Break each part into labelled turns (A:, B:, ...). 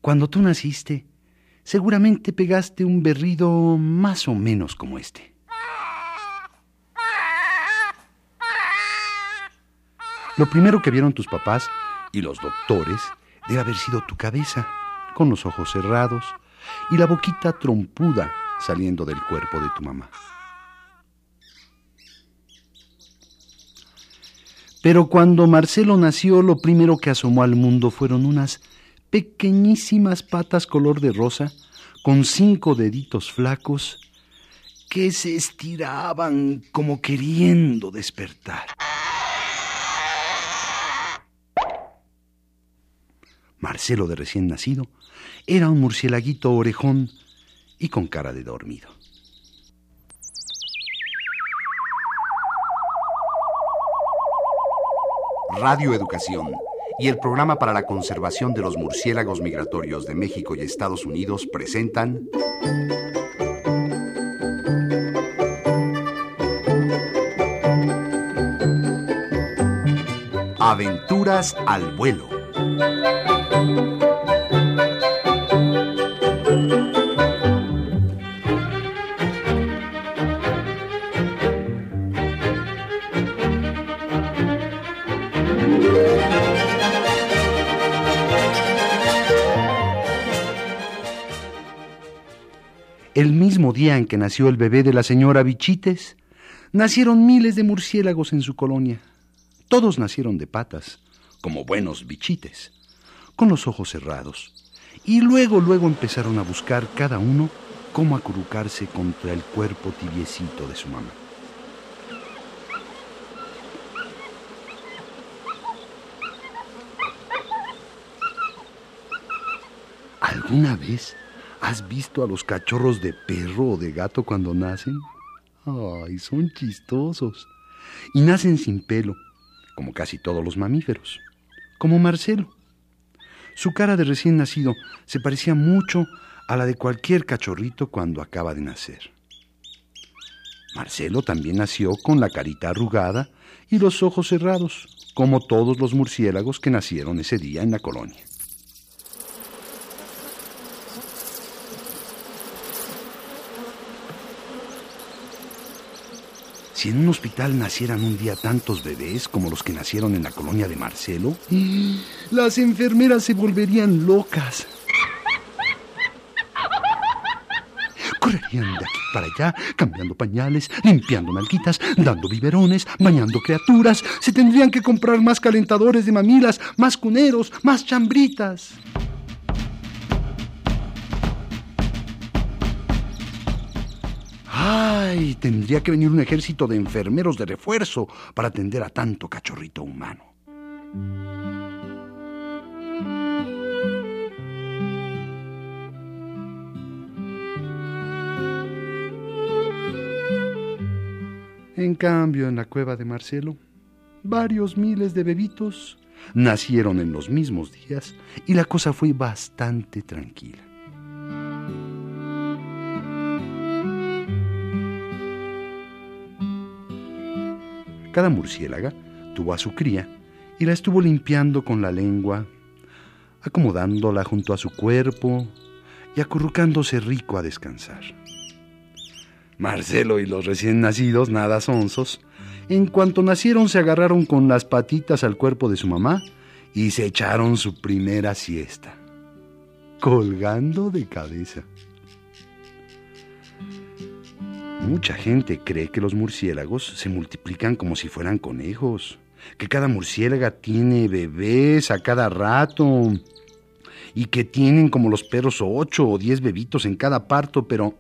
A: Cuando tú naciste, seguramente pegaste un berrido más o menos como este. Lo primero que vieron tus papás y los doctores debe haber sido tu cabeza, con los ojos cerrados y la boquita trompuda saliendo del cuerpo de tu mamá. Pero cuando Marcelo nació, lo primero que asomó al mundo fueron unas pequeñísimas patas color de rosa con 5 deditos flacos que se estiraban como queriendo despertar. Marcelo, de recién nacido, era un murciélaguito orejón y con cara de dormido.
B: Radio Educación y el Programa para la Conservación de los Murciélagos Migratorios de México y Estados Unidos presentan Aventuras al vuelo.
A: El mismo día en que nació el bebé de la señora Bichites, nacieron miles de murciélagos en su colonia. Todos nacieron de patas, como buenos bichites, con los ojos cerrados. Y luego empezaron a buscar cada uno cómo acurrucarse contra el cuerpo tibiecito de su mamá. ¿Alguna vez has visto a los cachorros de perro o de gato cuando nacen? Ay, son chistosos. Y nacen sin pelo, como casi todos los mamíferos, como Marcelo. Su cara de recién nacido se parecía mucho a la de cualquier cachorrito cuando acaba de nacer. Marcelo también nació con la carita arrugada y los ojos cerrados, como todos los murciélagos que nacieron ese día en la colonia. Si en un hospital nacieran un día tantos bebés como los que nacieron en la colonia de Marcelo, las enfermeras se volverían locas. Correrían de aquí para allá, cambiando pañales, limpiando nalguitas, dando biberones, bañando criaturas. Se tendrían que comprar más calentadores de mamilas, más cuneros, más chambritas. ¡Ay! Tendría que venir un ejército de enfermeros de refuerzo para atender a tanto cachorrito humano. En cambio, en la cueva de Marcelo, varios miles de bebitos nacieron en los mismos días y la cosa fue bastante tranquila. Cada murciélaga tuvo a su cría y la estuvo limpiando con la lengua, acomodándola junto a su cuerpo y acurrucándose rico a descansar. Marcelo y los recién nacidos, nada sonsos, en cuanto nacieron se agarraron con las patitas al cuerpo de su mamá y se echaron su primera siesta, colgando de cabeza. Mucha gente cree que los murciélagos se multiplican como si fueran conejos, que cada murciélaga tiene bebés a cada rato y que tienen como los perros 8 o 10 bebitos en cada parto, pero...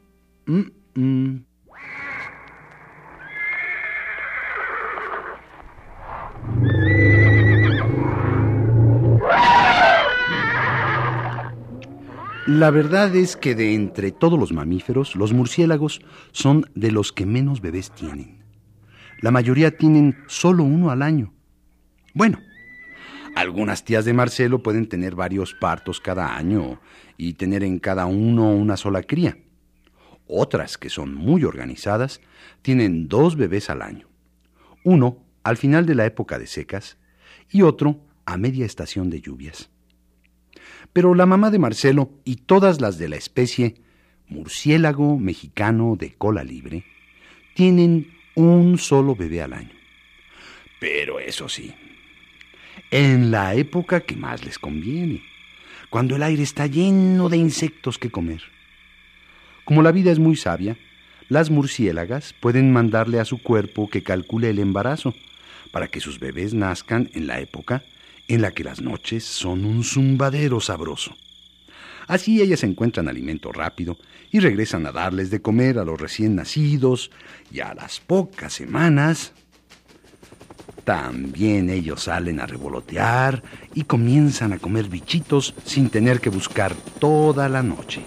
A: La verdad es que de entre todos los mamíferos, los murciélagos son de los que menos bebés tienen. La mayoría tienen solo uno al año. Bueno, algunas tías de Marcelo pueden tener varios partos cada año y tener en cada uno una sola cría. Otras, que son muy organizadas, tienen 2 bebés al año. Uno al final de la época de secas y otro a media estación de lluvias. Pero la mamá de Marcelo y todas las de la especie murciélago mexicano de cola libre tienen un solo bebé al año. Pero eso sí, en la época que más les conviene, cuando el aire está lleno de insectos que comer. Como la vida es muy sabia, las murciélagas pueden mandarle a su cuerpo que calcule el embarazo para que sus bebés nazcan en la época en la que las noches son un zumbadero sabroso. Así ellas encuentran alimento rápido y regresan a darles de comer a los recién nacidos, y a las pocas semanas también ellos salen a revolotear y comienzan a comer bichitos sin tener que buscar toda la noche.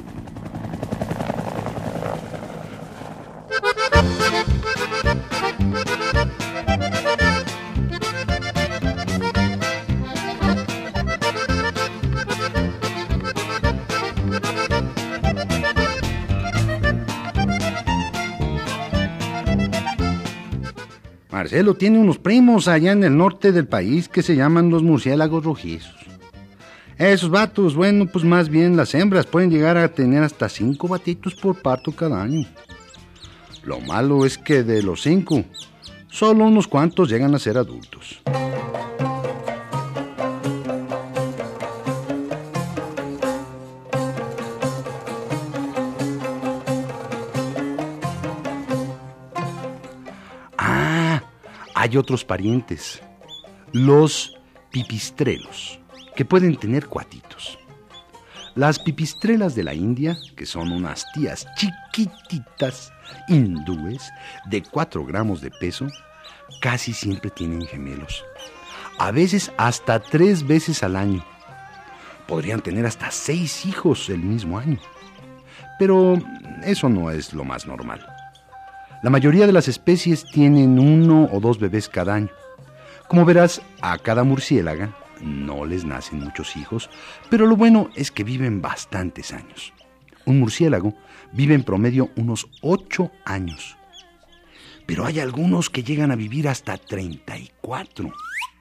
A: Marcelo tiene unos primos allá en el norte del país que se llaman los murciélagos rojizos. Esos vatos, bueno, pues más bien las hembras pueden llegar a tener hasta 5 batitos por parto cada año. Lo malo es que de los 5, solo unos cuantos llegan a ser adultos. Hay otros parientes, los pipistrelos, que pueden tener cuatitos. Las pipistrelas de la India, que son unas tías chiquititas, hindúes, de 4 gramos de peso, casi siempre tienen gemelos. A veces hasta 3 veces al año. Podrían tener hasta 6 hijos el mismo año. Pero eso no es lo más normal. La mayoría de las especies tienen 1 o 2 bebés cada año. Como verás, a cada murciélaga no les nacen muchos hijos, pero lo bueno es que viven bastantes años. Un murciélago vive en promedio unos 8 años. Pero hay algunos que llegan a vivir hasta 34.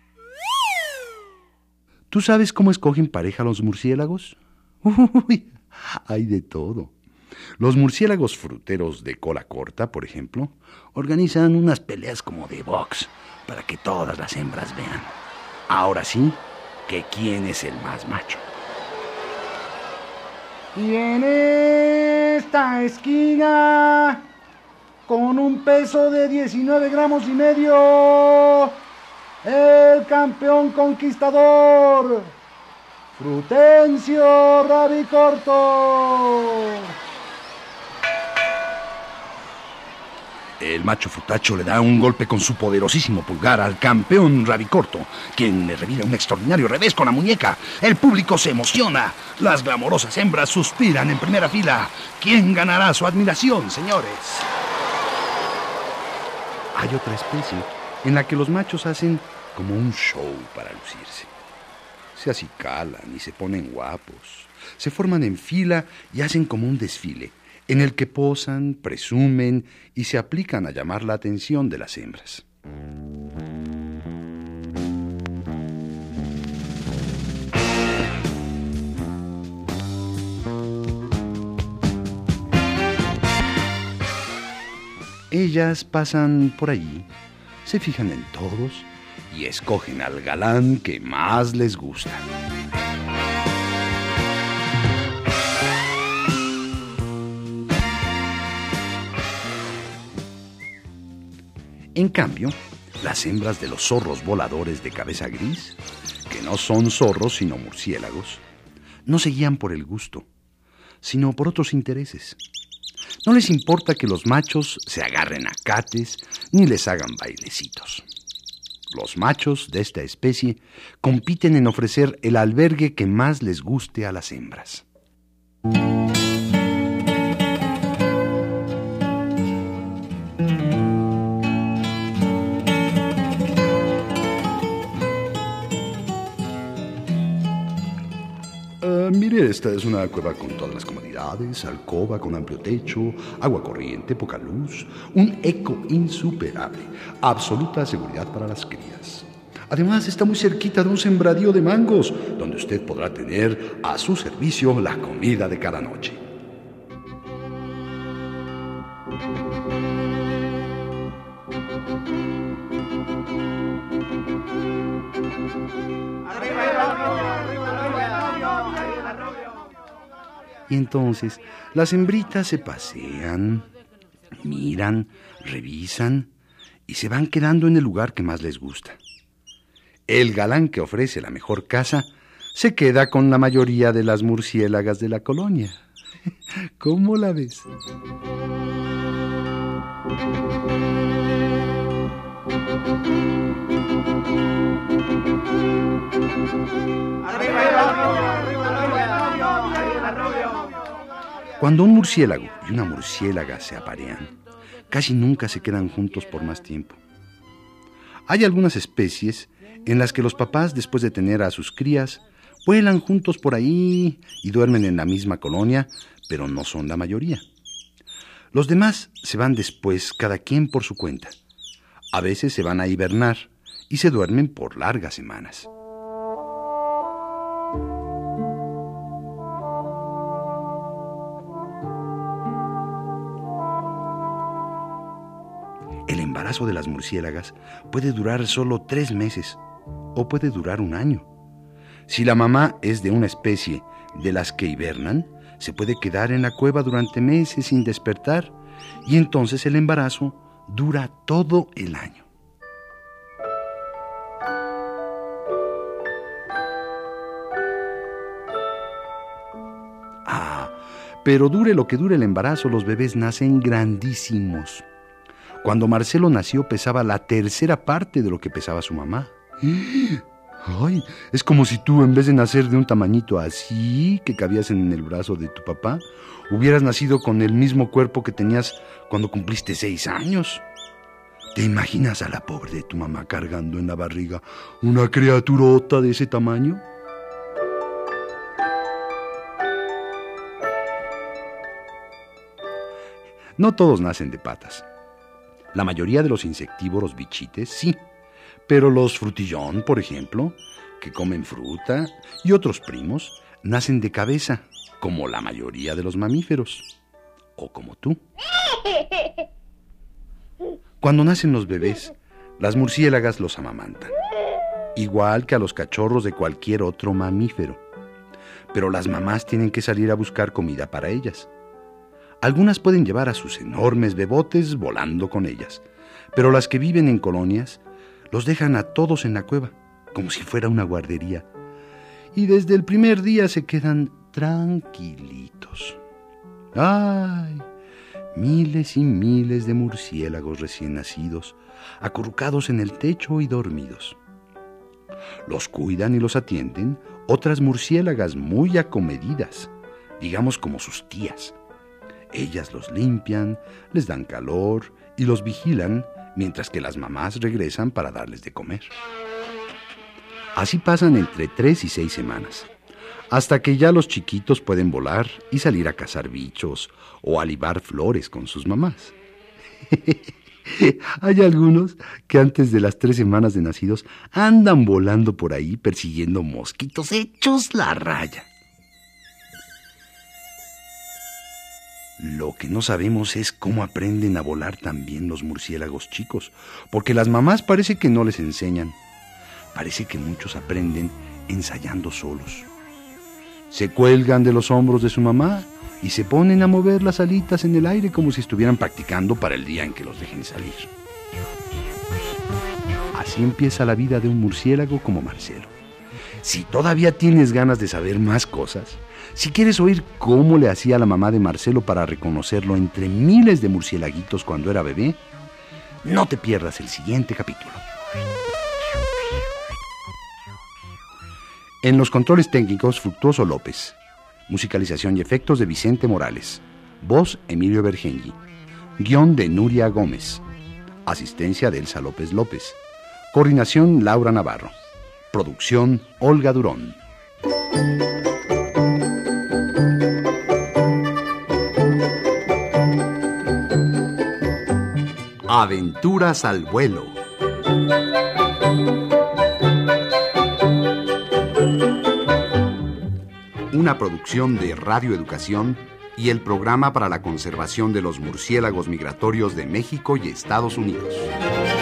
A: ¿Tú sabes cómo escogen pareja los murciélagos? Uy, hay de todo. Los murciélagos fruteros de cola corta, por ejemplo, organizan unas peleas como de box para que todas las hembras vean. Ahora sí, que quién es el más macho.
C: Y en esta esquina, con un peso de 19 gramos y medio, el campeón conquistador, Frutencio Rabicorto.
A: El macho frutacho le da un golpe con su poderosísimo pulgar al campeón Rabicorto, quien le revira un extraordinario revés con la muñeca. El público se emociona. Las glamorosas hembras suspiran en primera fila. ¿Quién ganará su admiración, señores? Hay otra especie en la que los machos hacen como un show para lucirse. Se acicalan y se ponen guapos. Se forman en fila y hacen como un desfile, en el que posan, presumen y se aplican a llamar la atención de las hembras. Ellas pasan por allí, se fijan en todos y escogen al galán que más les gusta. En cambio, las hembras de los zorros voladores de cabeza gris, que no son zorros sino murciélagos, no se guían por el gusto, sino por otros intereses. No les importa que los machos se agarren a cates ni les hagan bailecitos. Los machos de esta especie compiten en ofrecer el albergue que más les guste a las hembras. Mire, esta es una cueva con todas las comodidades, alcoba con amplio techo, agua corriente, poca luz, un eco insuperable, absoluta seguridad para las crías. Además, está muy cerquita de un sembradío de mangos, donde usted podrá tener a su servicio la comida de cada noche. Y entonces las hembritas se pasean, miran, revisan y se van quedando en el lugar que más les gusta. El galán que ofrece la mejor casa se queda con la mayoría de las murciélagas de la colonia. ¿Cómo la ves? Cuando un murciélago y una murciélaga se aparean, casi nunca se quedan juntos por más tiempo. Hay algunas especies en las que los papás, después de tener a sus crías, vuelan juntos por ahí y duermen en la misma colonia, pero no son la mayoría. Los demás se van después, cada quien por su cuenta. A veces se van a hibernar y se duermen por largas semanas. El embarazo de las murciélagas puede durar solo 3 meses o puede durar 1 año. Si la mamá es de una especie de las que hibernan, se puede quedar en la cueva durante meses sin despertar y entonces el embarazo dura todo el año. Pero dure lo que dure el embarazo, los bebés nacen grandísimos. Cuando Marcelo nació pesaba la 1/3 parte de lo que pesaba su mamá. ¡Ay! Es como si tú, en vez de nacer de un tamañito así, que cabías en el brazo de tu papá, hubieras nacido con el mismo cuerpo que tenías cuando cumpliste 6 años. ¿Te imaginas a la pobre de tu mamá cargando en la barriga una criaturota de ese tamaño? No todos nacen de patas. La mayoría de los insectívoros bichites sí, pero los frutillón, por ejemplo, que comen fruta, y otros primos, nacen de cabeza, como la mayoría de los mamíferos, o como tú. Cuando nacen los bebés, las murciélagas los amamantan, igual que a los cachorros de cualquier otro mamífero. Pero las mamás tienen que salir a buscar comida para ellas. Algunas pueden llevar a sus enormes bebotes volando con ellas, pero las que viven en colonias los dejan a todos en la cueva, como si fuera una guardería, y desde el primer día se quedan tranquilitos. ¡Ay! Miles y miles de murciélagos recién nacidos, acurrucados en el techo y dormidos. Los cuidan y los atienden otras murciélagas muy acomedidas, digamos como sus tías. Ellas los limpian, les dan calor y los vigilan mientras que las mamás regresan para darles de comer. Así pasan entre 3 y 6 semanas, hasta que ya los chiquitos pueden volar y salir a cazar bichos o a libar flores con sus mamás. Hay algunos que antes de las 3 semanas de nacidos andan volando por ahí persiguiendo mosquitos hechos la raya. Lo que no sabemos es cómo aprenden a volar también los murciélagos chicos, porque las mamás parece que no les enseñan. Parece que muchos aprenden ensayando solos. Se cuelgan de los hombros de su mamá y se ponen a mover las alitas en el aire como si estuvieran practicando para el día en que los dejen salir. Así empieza la vida de un murciélago como Marcelo. Si todavía tienes ganas de saber más cosas, si quieres oír cómo le hacía la mamá de Marcelo para reconocerlo entre miles de murciélaguitos cuando era bebé, no te pierdas el siguiente capítulo. En los controles técnicos, Fructuoso López. Musicalización y efectos de Vicente Morales. Voz, Emilio Bergengi. Guión de Nuria Gómez. Asistencia de Elsa López López. Coordinación, Laura Navarro. Producción, Olga Durón. Aventuras al vuelo.
B: una producción de Radio Educación y el Programa para la Conservación de los Murciélagos Migratorios de México y Estados Unidos.